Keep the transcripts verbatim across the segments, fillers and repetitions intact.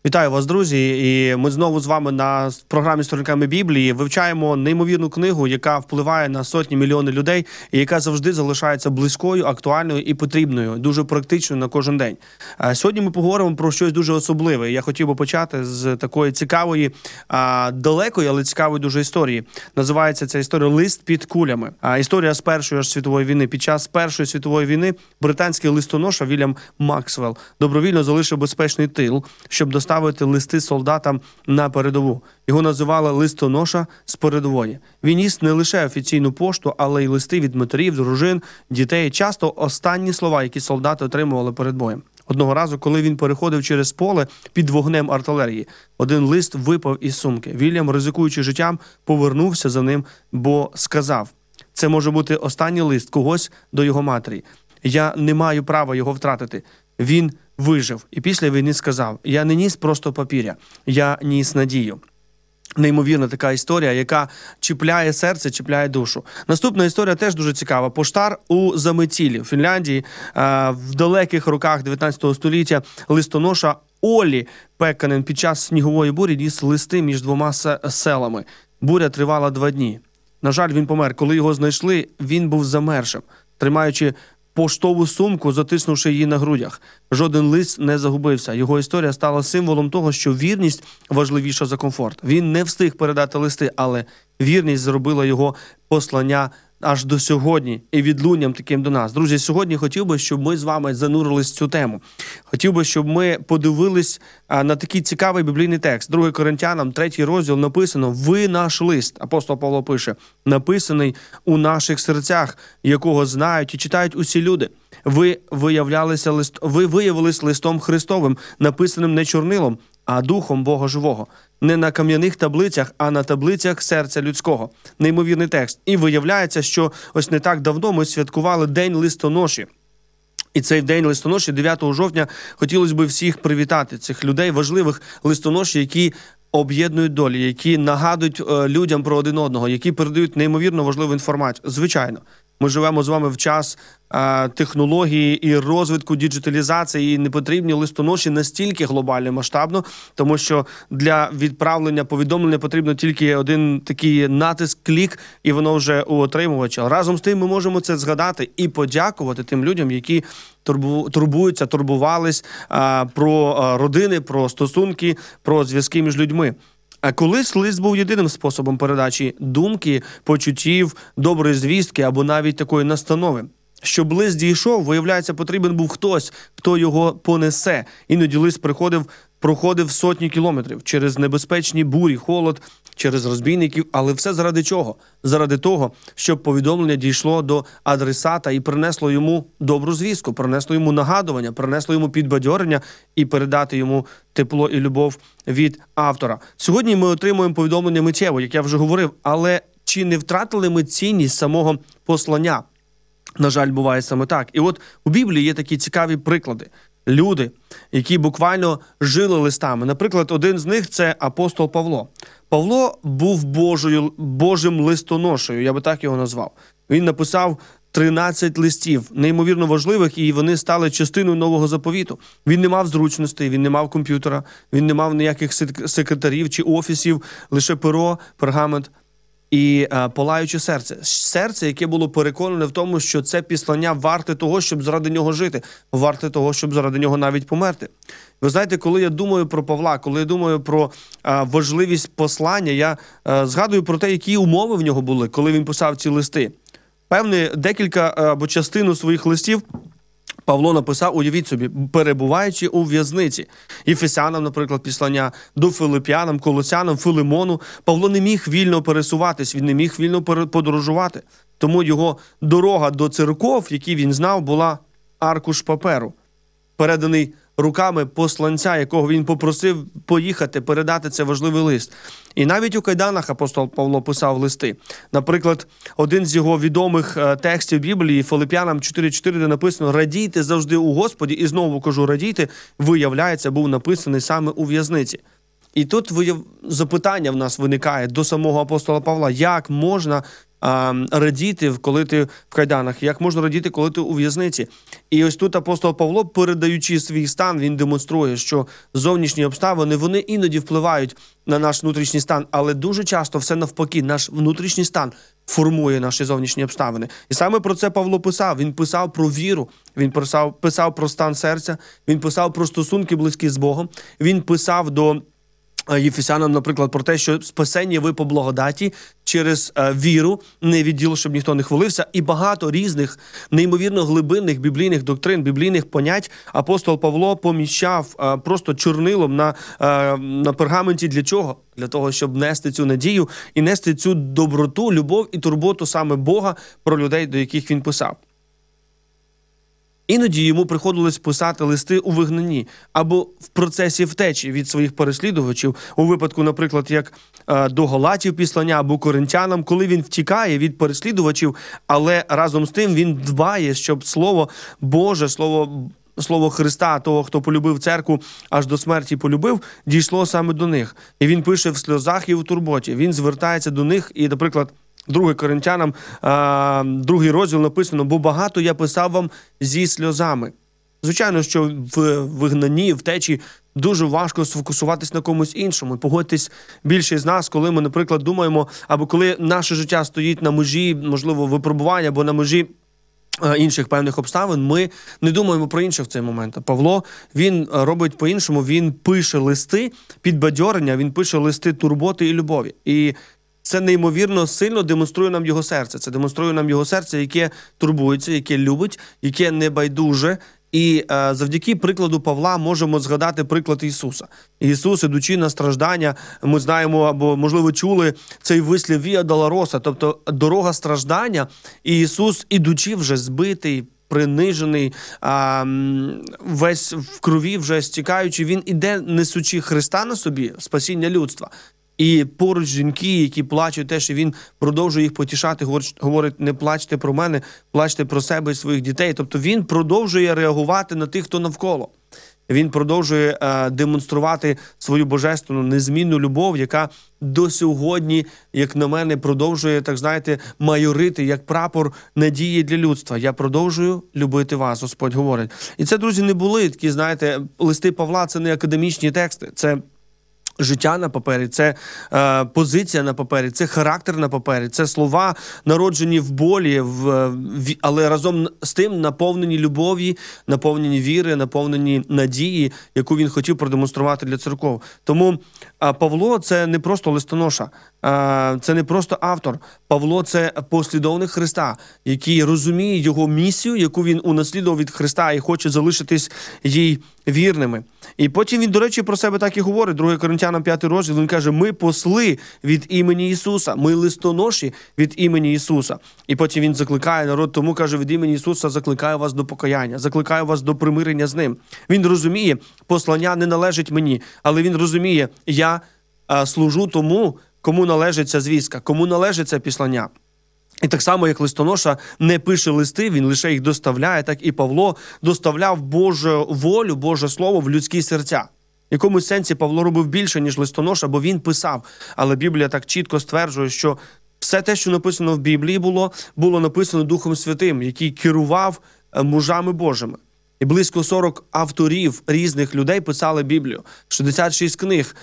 Вітаю вас, друзі! І ми знову з вами на програмі «Сторінками Біблії» вивчаємо неймовірну книгу, яка впливає на сотні мільйони людей і яка завжди залишається близькою, актуальною і потрібною, дуже практичною на кожен день. Сьогодні ми поговоримо про щось дуже особливе. Я хотів би почати з такої цікавої, далекої, але цікавої дуже історії. Називається ця історія «Лист під кулями». Історія з Першої аж світової війни. Під час Першої світової війни британський листоноша Вільям Максвелл добровільно залишив безпечний тил, щоб доставити листи солдатам на передову. Його називали листоноша з передової. Він ніс не лише офіційну пошту, але й листи від матерів, дружин, дітей. Часто останні слова, які солдати отримували перед боєм. Одного разу, коли він переходив через поле під вогнем артилерії, один лист випав із сумки. Вільям, ризикуючи життям, повернувся за ним, бо сказав: «Це може бути останній лист когось до його матері. Я не маю права його втратити». Він вижив. І після війни сказав: «Я не ніс просто папір'я, я ніс надію». Неймовірна така історія, яка чіпляє серце, чіпляє душу. Наступна історія теж дуже цікава. Поштар у Заметілі, в Фінляндії, в далеких роках дев'ятнадцятого століття, листоноша Олі Пекканен під час снігової бурі ніс листи між двома селами. Буря тривала два дні. На жаль, він помер. Коли його знайшли, він був замершим, тримаючи поштову сумку, затиснувши її на грудях. Жоден лист не загубився. Його історія стала символом того, що вірність важливіша за комфорт. Він не встиг передати листи, але вірність зробила його послання аж до сьогодні і відлунням таким до нас. Друзі, сьогодні хотів би, щоб ми з вами занурились в цю тему. Хотів би, щоб ми подивились на такий цікавий біблійний текст. Другий Коринтянам, третій розділ, написано: «Ви наш лист», апостол Павло пише, «написаний у наших серцях, якого знають і читають усі люди. Ви виявлялися лист... ви виявились листом Христовим, написаним не чорнилом, а духом Бога живого. Не на кам'яних таблицях, а на таблицях серця людського». Неймовірний текст. І виявляється, що ось не так давно ми святкували День листоноші. І цей день листоноші, дев'ятого жовтня, хотілося б всіх привітати, цих людей, важливих листоношів, які об'єднують долі, які нагадують е, людям про один одного, які передають неймовірно важливу інформацію. Звичайно, ми живемо з вами в час е, технології і розвитку діджиталізації, і не потрібні листоноші настільки глобально масштабно, тому що для відправлення повідомлення потрібно тільки один такий натиск, клік, і воно вже у отримувача. Разом з тим ми можемо це згадати і подякувати тим людям, які турбу, турбуються, турбувались е, про е, родини, про стосунки, про зв'язки між людьми. А колись лист був єдиним способом передачі думки, почуттів, доброї звістки або навіть такої настанови. Щоб лист дійшов, виявляється, потрібен був хтось, хто його понесе. Іноді лист приходив, проходив сотні кілометрів через небезпечні бурі, холод, через розбійників. Але все заради чого? Заради того, щоб повідомлення дійшло до адресата і принесло йому добру звістку, принесло йому нагадування, принесло йому підбадьорення і передати йому тепло і любов від автора. Сьогодні ми отримуємо повідомлення миттєво, як я вже говорив, але чи не втратили ми цінність самого послання? На жаль, буває саме так. І от у Біблії є такі цікаві приклади. Люди, які буквально жили листами. Наприклад, один з них – це апостол Павло. Павло був Божою, Божим листоношею, я би так його назвав. Він написав тринадцять листів, неймовірно важливих, і вони стали частиною Нового Заповіту. Він не мав зручностей, він не мав комп'ютера, він не мав ніяких секретарів чи офісів, лише перо, пергамент і а, палаюче серце. Серце, яке було переконане в тому, що це післання варте того, щоб заради нього жити, варте того, щоб заради нього навіть померти. Ви знаєте, коли я думаю про Павла, коли я думаю про а, важливість послання, я а, згадую про те, які умови в нього були, коли він писав ці листи. Певне, декілька або частину своїх листів Павло написав, уявіть собі, перебуваючи у в'язниці. Єфесянам, наприклад, післання, до Филип'янам, Колосянам, Филимону. Павло не міг вільно пересуватись, він не міг вільно подорожувати. Тому його дорога до церков, які він знав, була аркуш паперу, переданий руками посланця, якого він попросив поїхати, передати цей важливий лист. І навіть у кайданах апостол Павло писав листи. Наприклад, один з його відомих текстів Біблії, Филип'янам чотири чотири, де написано «Радійте завжди у Господі», і знову кажу «радійте», виявляється, був написаний саме у в'язниці. І тут запитання в нас виникає до самого апостола Павла, як можна а, радіти, коли ти в кайданах, як можна радіти, коли ти у в'язниці. І ось тут апостол Павло, передаючи свій стан, він демонструє, що зовнішні обставини, вони іноді впливають на наш внутрішній стан, але дуже часто все навпаки, наш внутрішній стан формує наші зовнішні обставини. І саме про це Павло писав. Він писав про віру, він писав, писав про стан серця, він писав про стосунки близькі з Богом, він писав до Єфесянам, наприклад, про те, що спасення ви по благодаті через е, віру, не від діл, щоб ніхто не хвалився, і багато різних, неймовірно глибинних біблійних доктрин, біблійних понять апостол Павло поміщав е, просто чорнилом на, е, на пергаменті. Для чого? Для того, щоб нести цю надію і нести цю доброту, любов і турботу саме Бога про людей, до яких він писав. Іноді йому приходилось писати листи у вигнанні або в процесі втечі від своїх переслідувачів, у випадку, наприклад, як е, до Галатів післання або Коринтянам, коли він втікає від переслідувачів, але разом з тим він дбає, щоб Слово Боже, Слово Слово Христа, того, хто полюбив церкву, аж до смерті полюбив, дійшло саме до них. І він пише в сльозах і в турботі. Він звертається до них і, наприклад, Друге Коринтянам, другий розділ написано: «Бо багато я писав вам зі сльозами». Звичайно, що в вигнанні, в втечі дуже важко сфокусуватись на комусь іншому. Погодьтесь, більшість з нас, коли ми, наприклад, думаємо, або коли наше життя стоїть на межі, можливо, випробування, або на межі інших певних обставин, ми не думаємо про інших в цей момент. Павло, він робить по-іншому, він пише листи підбадьорення, він пише листи турботи і любові. І це неймовірно сильно демонструє нам його серце. Це демонструє нам його серце, яке турбується, яке любить, яке небайдуже. І е, завдяки прикладу Павла можемо згадати приклад Ісуса. Ісус, ідучи на страждання, ми знаємо, або, можливо, чули цей вислів «Віа Долороса», тобто дорога страждання. І Ісус, ідучи вже збитий, принижений, а, весь в крові вже стікаючи, він іде, несучи Христа на собі, спасіння людства. І поруч жінки, які плачуть, те, що він продовжує їх потішати, говорить: не плачте про мене, плачте про себе і своїх дітей. Тобто він продовжує реагувати на тих, хто навколо. Він продовжує е, демонструвати свою божественну, незмінну любов, яка до сьогодні, як на мене, продовжує, так знаєте, майорити, як прапор надії для людства. Я продовжую любити вас, Господь говорить. І це, друзі, не були такі, знаєте, листи Павла – це не академічні тексти, це життя на папері, це е, позиція на папері, це характер на папері, це слова, народжені в болі, в, в, але разом з тим наповнені любові, наповнені віри, наповнені надії, яку він хотів продемонструвати для церков. Тому е, Павло – це не просто листоноша, е, це не просто автор. Павло – це послідовник Христа, який розуміє його місію, яку він унаслідував від Христа і хоче залишитись їй вірними. І потім він, до речі, про себе так і говорить. Друге Коринтянам п'ятий розділ, він каже: ми посли від імені Ісуса, ми листоноші від імені Ісуса. І потім він закликає народ, тому каже: від імені Ісуса закликаю вас до покаяння, закликаю вас до примирення з Ним. Він розуміє, послання не належить мені, але він розуміє, я а, служу тому, кому належить ця звістка, кому належить це післання. І так само, як листоноша не пише листи, він лише їх доставляє, так і Павло доставляв Божу волю, Боже Слово в людські серця. В якомусь сенсі Павло робив більше, ніж листоноша, бо він писав. Але Біблія так чітко стверджує, що все те, що написано в Біблії було, було написано Духом Святим, який керував мужами Божими. І близько сорок авторів різних людей писали Біблію. шістдесят шість книг,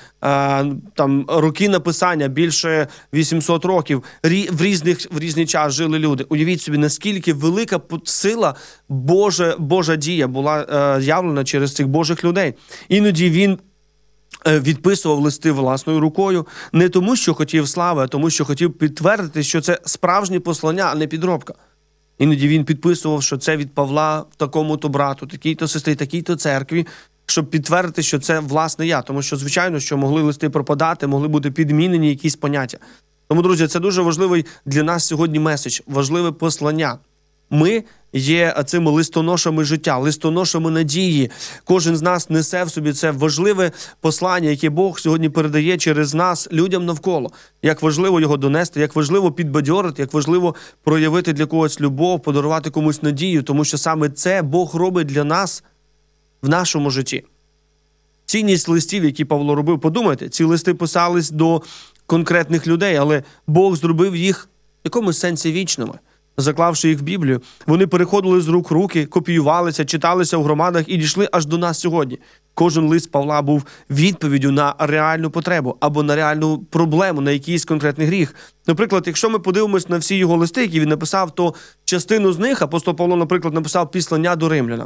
там роки написання, більше вісімсот років. В, різних, в різний час жили люди. Уявіть собі, наскільки велика сила, Божа, Божа дія була явлена через цих Божих людей. Іноді він відписував листи власною рукою, не тому, що хотів слави, а тому, що хотів підтвердити, що це справжнє послання, а не підробка. Іноді він підписував, що це від Павла такому-то брату, такій-то сестрі, такій-то церкві, щоб підтвердити, що це, власне, я. Тому що, звичайно, що могли листи пропадати, могли бути підмінені якісь поняття. Тому, друзі, це дуже важливий для нас сьогодні меседж, важливе послання. Ми є цими листоношами життя, листоношами надії. Кожен з нас несе в собі це важливе послання, яке Бог сьогодні передає через нас людям навколо. Як важливо його донести, як важливо підбадьорити, як важливо проявити для когось любов, подарувати комусь надію, тому що саме це Бог робить для нас в нашому житті. Цінність листів, які Павло робив, подумайте, ці листи писались до конкретних людей, але Бог зробив їх якомусь сенсі вічними. Заклавши їх в Біблію, вони переходили з рук в руки, копіювалися, читалися у громадах і дійшли аж до нас сьогодні. Кожен лист Павла був відповіддю на реальну потребу або на реальну проблему, на якийсь конкретний гріх. Наприклад, якщо ми подивимось на всі його листи, які він написав, то частину з них апостол Павло, наприклад, написав післання до римлянам.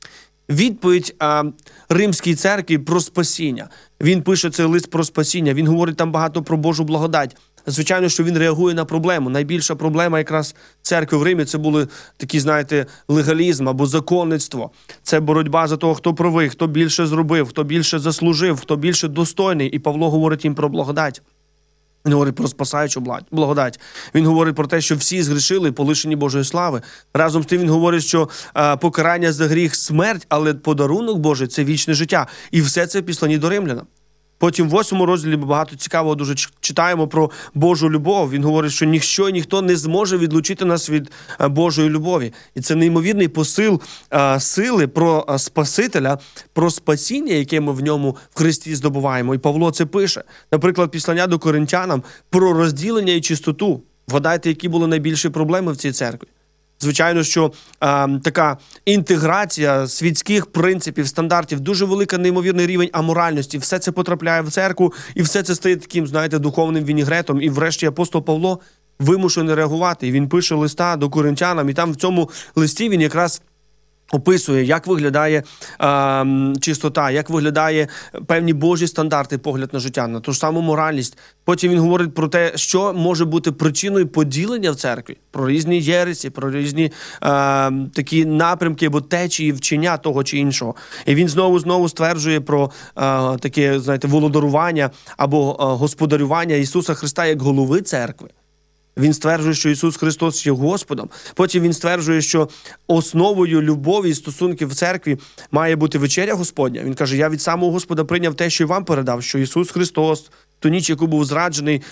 Відповідь а, Римській церкві про спасіння. Він пише цей лист про спасіння, він говорить там багато про Божу благодать. Звичайно, що він реагує на проблему. Найбільша проблема якраз церкви в Римі – це були такі, знаєте, легалізм або законництво. Це боротьба за того, хто правий, хто більше зробив, хто більше заслужив, хто більше достойний. І Павло говорить їм про благодать. Він говорить про спасаючу благодать. Він говорить про те, що всі згрішили, полишені Божої слави. Разом з тим він говорить, що а, покарання за гріх – смерть, але подарунок Божий – це вічне життя. І все це в післанні до римлянам. Потім в восьмому розділі ми багато цікавого дуже читаємо про Божу любов. Він говорить, що ніщо і ніхто не зможе відлучити нас від Божої любові. І це неймовірний посил а, сили про а, Спасителя, про спасіння, яке ми в ньому в Христі здобуваємо. І Павло це пише. Наприклад, післання до Коринтянам про розділення і чистоту. Вгадайте, які були найбільші проблеми в цій церкві. Звичайно, що а, така інтеграція світських принципів, стандартів, дуже велика, неймовірний рівень аморальності. Все це потрапляє в церкву, і все це стає таким, знаєте, духовним вінігретом. І врешті апостол Павло вимушений реагувати. І він пише листа до коринтянам, і там в цьому листі він якраз описує, як виглядає е, чистота, як виглядає певні Божі стандарти, погляд на життя, на ту ж саму моральність. Потім він говорить про те, що може бути причиною поділення в церкві, про різні єресі, про різні е, такі напрямки або течії вчення того чи іншого. І він знову-знову стверджує про е, таке, знаєте, володарування або е, господарювання Ісуса Христа як голови церкви. Він стверджує, що Ісус Христос є Господом. Потім він стверджує, що основою любові і стосунків в церкві має бути вечеря Господня. Він каже, я від самого Господа прийняв те, що й вам передав, що Ісус Христос, ту ніч, яку був зраджений,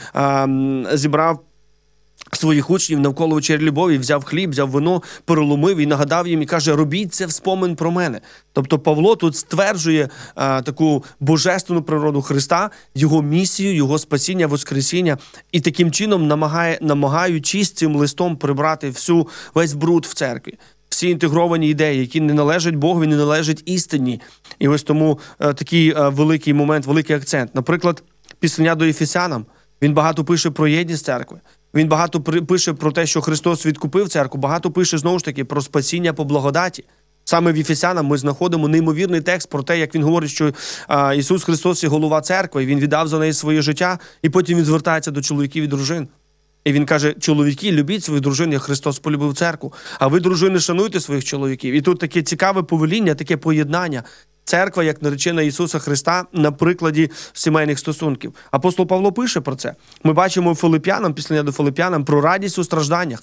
зібрав своїх учнів навколо вечері любові, взяв хліб, взяв вино, переломив і нагадав їм, і каже, робіть це в спомин про мене. Тобто Павло тут стверджує а, таку божественну природу Христа, його місію, його спасіння, воскресіння, і таким чином намагає, намагаючись цим листом прибрати всю, весь бруд в церкві. Всі інтегровані ідеї, які не належать Богові, не належать істині. І ось тому а, такий а, великий момент, великий акцент. Наприклад, післання до Ефесянам, він багато пише про єдність церкви. Він багато пише про те, що Христос відкупив церкву, багато пише, знову ж таки, про спасіння по благодаті. Саме в Ефесянам ми знаходимо неймовірний текст про те, як він говорить, що а, Ісус Христос є голова церкви, Він віддав за неї своє життя, і потім Він звертається до чоловіків і дружин. І Він каже, чоловіки, любіть своїх дружин, як Христос полюбив церкву, а ви, дружини, шануйте своїх чоловіків. І тут таке цікаве повеління, таке поєднання. Церква, як наречена Ісуса Христа, на прикладі сімейних стосунків. Апостол Павло пише про це. Ми бачимо Филип'янам, післання до Филип'янам, про радість у стражданнях.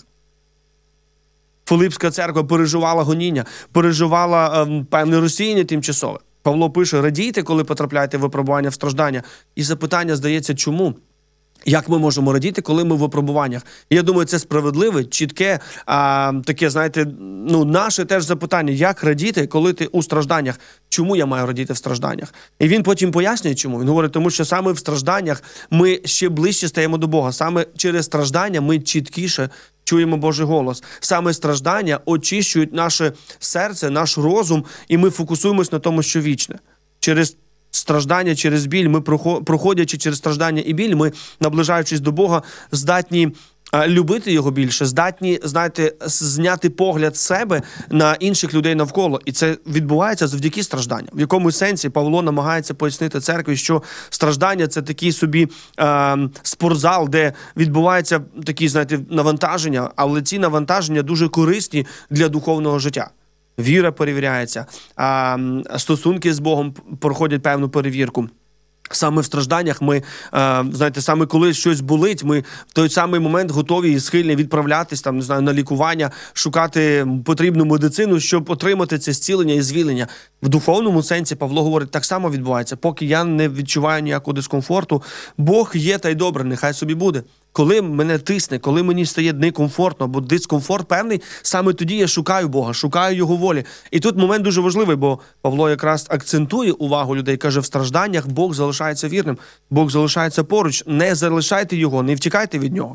Филипська церква переживала гоніння, переживала ем, певне розсіяння тимчасове. Павло пише, радійте, коли потрапляєте в випробування, в страждання. І запитання, здається, чому? Як ми можемо радіти, коли ми в випробуваннях? Я думаю, це справедливе, чітке, а, таке, знаєте, ну, наше теж запитання, як радіти, коли ти у стражданнях? Чому я маю радіти в стражданнях? І він потім пояснює, чому. Він говорить, тому що саме в стражданнях ми ще ближче стаємо до Бога. Саме через страждання ми чіткіше чуємо Божий голос. Саме страждання очищують наше серце, наш розум, і ми фокусуємось на тому, що вічне. Через страждання, через біль, ми, проходячи через страждання і біль, ми, наближаючись до Бога, здатні любити Його більше, здатні, знаєте, зняти погляд з себе на інших людей навколо. І це відбувається завдяки стражданням. В якомусь сенсі Павло намагається пояснити церкві, що страждання – це такий собі е, спортзал, де відбуваються такі, знаєте, навантаження, але ці навантаження дуже корисні для духовного життя. Віра перевіряється, а стосунки з Богом проходять певну перевірку. Саме в стражданнях ми, знаєте, саме коли щось болить, ми в той самий момент готові і схильні відправлятись там, не знаю, на лікування, шукати потрібну медицину, щоб отримати це зцілення і звільнення. В духовному сенсі Павло говорить, так само відбувається. Поки я не відчуваю ніякого дискомфорту, Бог є та й добре, нехай собі буде. Коли мене тисне, коли мені стає некомфортно або дискомфорт певний, саме тоді я шукаю Бога, шукаю Його волі. І тут момент дуже важливий, бо Павло якраз акцентує увагу людей, каже, в стражданнях Бог залишається вірним, Бог залишається поруч, не залишайте Його, не втікайте від Нього.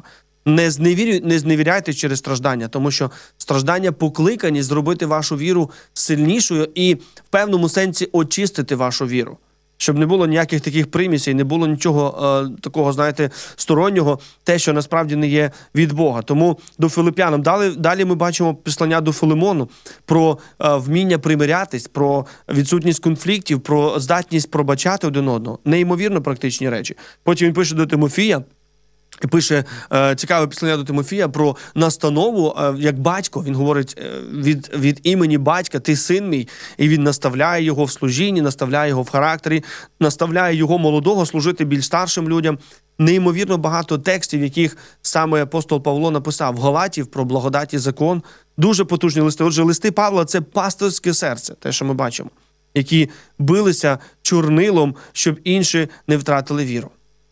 Не зневірю, не зневіряйтесь через страждання, тому що страждання покликані зробити вашу віру сильнішою і в певному сенсі очистити вашу віру. Щоб не було ніяких таких примісей, не було нічого е, такого, знаєте, стороннього, те, що насправді не є від Бога. Тому до Филип'янам далі, далі ми бачимо післання до Филимону про е, вміння примирятись, про відсутність конфліктів, про здатність пробачати один одного. Неймовірно практичні речі. Потім він пише до Тимофія, і пише е, цікаве післання до Тимофія про настанову, е, як батько. Він говорить е, від, від імені батька, ти син мій, і він наставляє його в служінні, наставляє його в характері, наставляє його молодого служити більш старшим людям. Неймовірно багато текстів, яких саме апостол Павло написав. Галатів про благодать і закон. Дуже потужні листи. Отже, листи Павла – це пасторське серце, те, що ми бачимо, які билися чорнилом, щоб інші не втратили віру.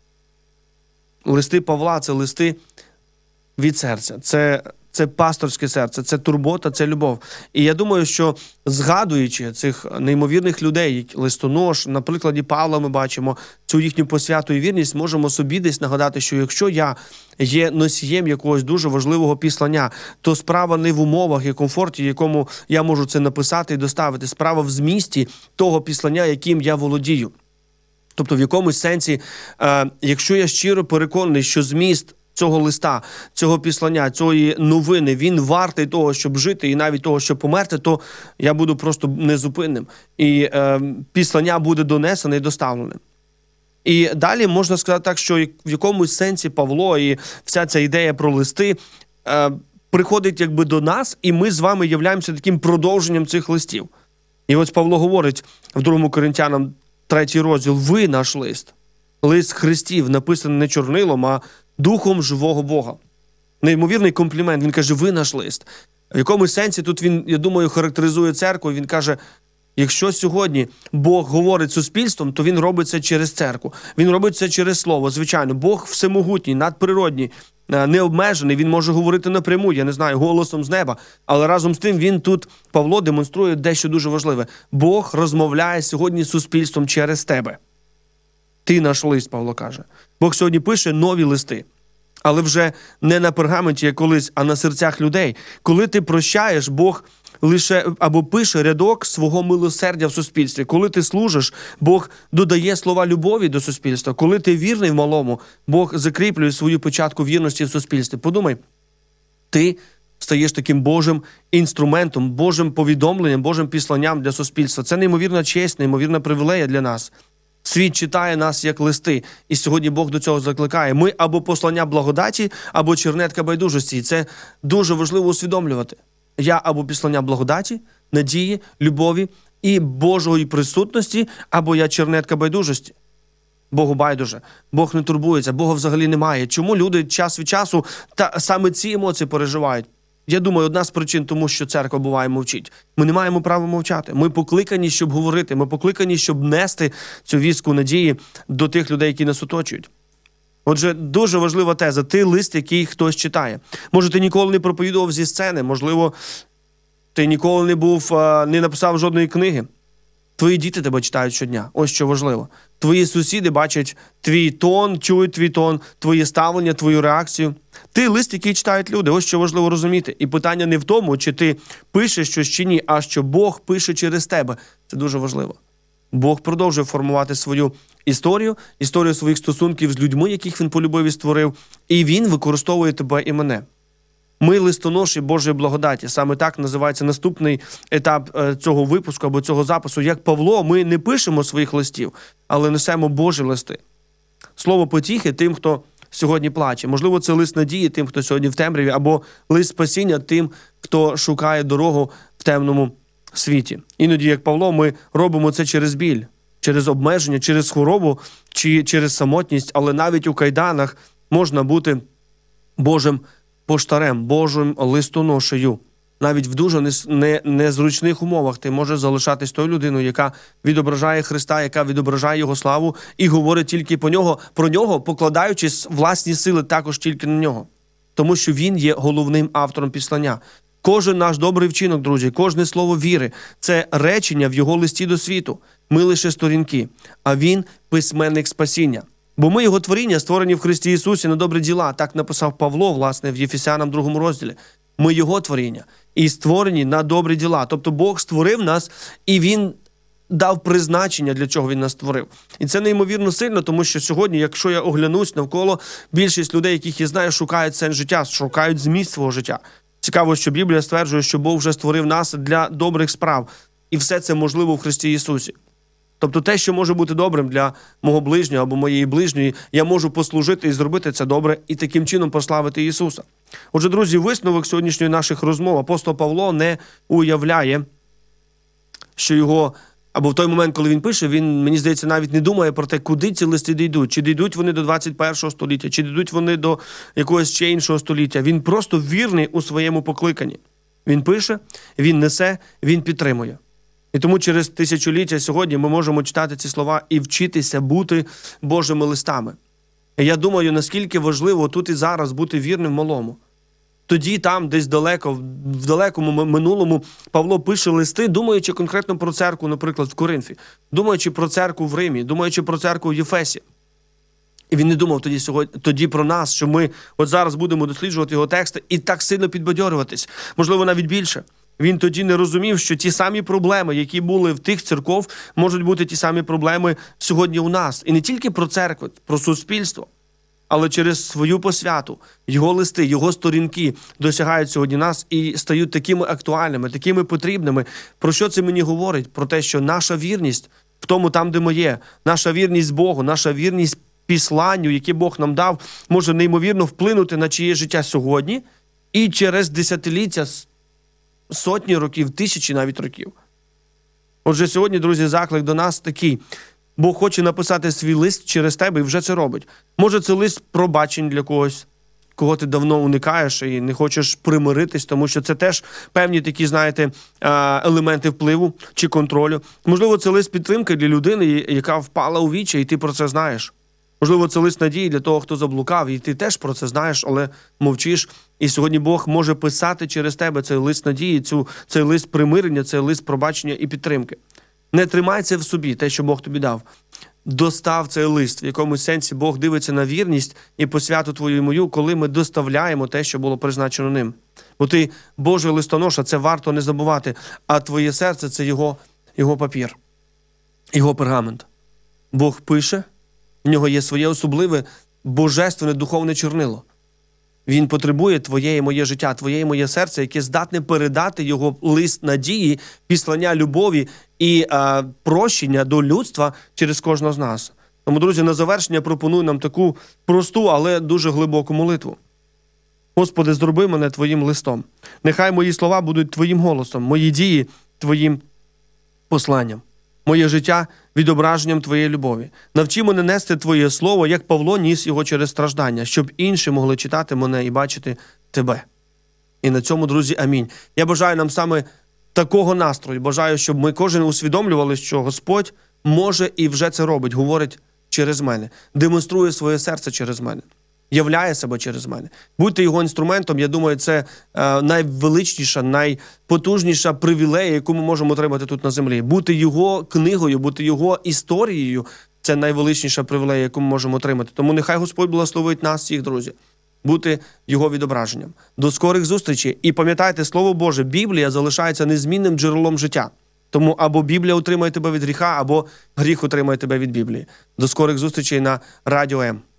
Листи Павла – це листи від серця, це, це пасторське серце, це турбота, це любов. І я думаю, що згадуючи цих неймовірних людей, листонож, на прикладі Павла ми бачимо цю їхню посвяту і вірність, можемо собі десь нагадати, що якщо я є носієм якогось дуже важливого післання, то справа не в умовах і комфорті, в якому я можу це написати і доставити, справа в змісті того післання, яким я володію. Тобто в якомусь сенсі, е, якщо я щиро переконаний, що зміст цього листа, цього післання, цієї новини, він вартий того, щоб жити і навіть того, щоб померти, то я буду просто незупинним. І е, післання буде донесене і доставлене. І далі можна сказати так, що в якомусь сенсі Павло і вся ця ідея про листи е, приходить якби до нас, і ми з вами являємося таким продовженням цих листів. І ось Павло говорить в другому Коринтянам, третій розділ, ви наш лист. Лист Христів, написаний не чорнилом, а духом живого Бога. Неймовірний комплімент. Він каже, ви наш лист. В якомусь сенсі тут він, я думаю, характеризує церкву. Він каже, якщо сьогодні Бог говорить суспільством, то він робить це через церкву. Він робить це через слово. Звичайно, Бог всемогутній, надприродній, необмежений. Він може говорити напряму, я не знаю, голосом з неба. Але разом з тим він тут, Павло, демонструє дещо дуже важливе. Бог розмовляє сьогодні з суспільством через тебе. Ти наш лист, Павло каже. Бог сьогодні пише нові листи. Але вже не на пергаменті, як колись, а на серцях людей. Коли ти прощаєш, Бог лише або пише рядок свого милосердя в суспільстві. Коли ти служиш, Бог додає слова любові до суспільства. Коли ти вірний в малому, Бог закріплює свою печатку вірності в суспільстві. Подумай, ти стаєш таким Божим інструментом, Божим повідомленням, Божим післанням для суспільства. Це неймовірна честь, неймовірна привілея для нас. Світ читає нас як листи, і сьогодні Бог до цього закликає. Ми або послання благодаті, або чернетка байдужості. І це дуже важливо усвідомлювати. Я або післання благодаті, надії, любові і Божої присутності, або я чернетка байдужості. Богу байдуже. Бог не турбується, Бога взагалі немає. Чому люди час від часу та саме ці емоції переживають? Я думаю, одна з причин тому, що церква буває мовчить. Ми не маємо права мовчати. Ми покликані, щоб говорити. Ми покликані, щоб нести цю вістку надії до тих людей, які нас оточують. Отже, дуже важлива теза. Ти лист, який хтось читає. Може, ти ніколи не проповідував зі сцени. Можливо, ти ніколи не був, не написав жодної книги. Твої діти тебе читають щодня. Ось що важливо. Твої сусіди бачать твій тон, чують твій тон, твоє ставлення, твою реакцію. Ти лист, який читають люди. Ось що важливо розуміти. І питання не в тому, чи ти пишеш щось чи ні, а що Бог пише через тебе. Це дуже важливо. Бог продовжує формувати свою історію, історію своїх стосунків з людьми, яких він полюбив і створив, і він використовує тебе і мене. Ми листоноші Божої благодаті. Саме так називається наступний етап цього випуску або цього запису. Як Павло, ми не пишемо своїх листів, але несемо Божі листи. Слово потіхи тим, хто сьогодні плаче. Можливо, це лист надії тим, хто сьогодні в темряві, або лист спасіння тим, хто шукає дорогу в темному світі. Іноді, як Павло, ми робимо це через біль, через обмеження, через хворобу чи через самотність, але навіть у кайданах можна бути Божим поштарем, Божим листоношею. Навіть в дуже незручних умовах ти можеш залишатись тою людиною, яка відображає Христа, яка відображає Його славу і говорить тільки про нього, про нього, покладаючись власні сили також тільки на нього. Тому що він є головним автором післання. Кожен наш добрий вчинок, друзі, кожне слово віри – це речення в Його листі до світу. Ми лише сторінки, а Він – письменник спасіння. Бо ми його творіння, створені в Христі Ісусі на добрі діла. Так написав Павло, власне, в Єфесянам другому розділі. Ми його творіння і створені на добрі діла. Тобто Бог створив нас, і Він дав призначення, для чого Він нас створив. І це неймовірно сильно, тому що сьогодні, якщо я оглянусь навколо, більшість людей, яких я знаю, шукають сенс життя, шукають зміст свого життя. Цікаво, що Біблія стверджує, що Бог вже створив нас для добрих справ. І все це можливо в Христі Ісусі. Тобто те, що може бути добрим для мого ближнього або моєї ближньої, я можу послужити і зробити це добре, і таким чином прославити Ісуса. Отже, друзі, висновок сьогоднішньої наших розмов. Апостол Павло не уявляє, що його, або в той момент, коли він пише, він, мені здається, навіть не думає про те, куди ці листи дійдуть. Чи дійдуть вони до двадцять першого століття, чи дійдуть вони до якогось ще іншого століття. Він просто вірний у своєму покликанні. Він пише, він несе, він підтримує. І тому через тисячоліття сьогодні ми можемо читати ці слова і вчитися бути Божими листами. І я думаю, наскільки важливо тут і зараз бути вірним малому. Тоді там, десь далеко, в далекому минулому, Павло пише листи, думаючи конкретно про церкву, наприклад, в Коринфі, думаючи про церкву в Римі, думаючи про церкву в Єфесі. І він не думав тоді, сьогодні, тоді про нас, що ми от зараз будемо досліджувати його тексти і так сильно підбадьорюватись. Можливо, навіть більше. Він тоді не розумів, що ті самі проблеми, які були в тих церков, можуть бути ті самі проблеми сьогодні у нас. І не тільки про церкву, про суспільство, але через свою посвяту, його листи, його сторінки досягають сьогодні нас і стають такими актуальними, такими потрібними. Про що це мені говорить? Про те, що наша вірність в тому там, де ми є, наша вірність Богу, наша вірність післанню, яке Бог нам дав, може неймовірно вплинути на чиє життя сьогодні і через десятиліття, сотні років, тисячі навіть років. Отже, сьогодні, друзі, заклик до нас такий. Бог хоче написати свій лист через тебе і вже це робить. Може, це лист пробачень для когось, кого ти давно уникаєш і не хочеш примиритись, тому що це теж певні такі, знаєте, елементи впливу чи контролю. Можливо, це лист підтримки для людини, яка впала у вічі, і ти про це знаєш. Можливо, це лист надії для того, хто заблукав, і ти теж про це знаєш, але мовчиш. І сьогодні Бог може писати через тебе цей лист надії, цю, цей лист примирення, цей лист пробачення і підтримки. Не тримай це в собі, те, що Бог тобі дав. Достав цей лист. В якомусь сенсі Бог дивиться на вірність і посвяту твою і мою, коли ми доставляємо те, що було призначено ним. Бо ти Божий листоноша, це варто не забувати, а твоє серце – це його, його папір, його пергамент. Бог пише, в нього є своє особливе, божественне духовне чорнило. Він потребує твоє і моє життя, твоє і моє серце, яке здатне передати його лист надії, післання любові і а, прощення до людства через кожного з нас. Тому, друзі, на завершення пропоную нам таку просту, але дуже глибоку молитву. Господи, зроби мене Твоїм листом. Нехай мої слова будуть Твоїм голосом, мої дії Твоїм посланням. Моє життя – відображенням Твоєї любові. Навчи мене нести Твоє слово, як Павло ніс його через страждання, щоб інші могли читати мене і бачити Тебе. І на цьому, друзі, амінь. Я бажаю нам саме такого настрою. Бажаю, щоб ми кожен усвідомлювали, що Господь може і вже це робить, говорить через мене, демонструє своє серце через мене, являє себе через мене. Будьте його інструментом, я думаю, це е, найвеличніша, найпотужніша привілея, яку ми можемо отримати тут на землі. Бути його книгою, бути його історією – це найвеличніша привілея, яку ми можемо отримати. Тому нехай Господь благословить нас всіх, друзі, бути його відображенням. До скорих зустрічей. І пам'ятайте, Слово Боже, Біблія залишається незмінним джерелом життя. Тому або Біблія утримає тебе від гріха, або гріх утримає тебе від Біблії. До скорих зустрічей на Радіо М.